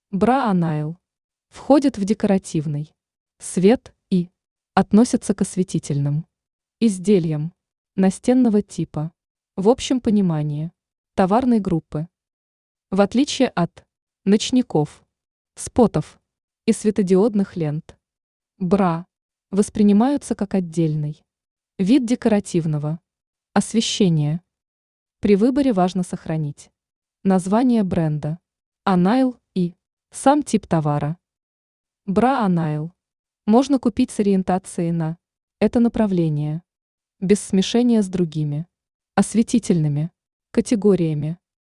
Бра Анайл входит в декоративный свет и относится к осветительным изделиям настенного типа, в общем понимании, товарной группы. В отличие от ночников, спотов и светодиодных лент, бра воспринимаются как отдельный вид декоративного освещения. При выборе важно сохранить название бренда Анайл и сам тип товара. Бра Анайл можно купить с ориентацией на это направление, без смешения с другими осветительными категориями.